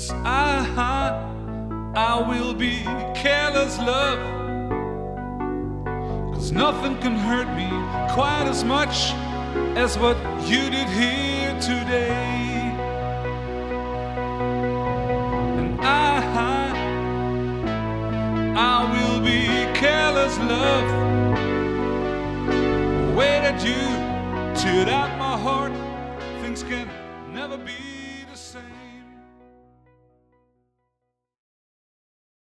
I will be careless, love, 'cause nothing can hurt me quite as much as what you did here today. And I will be careless, love, the way that you teared out my heart. Things can never be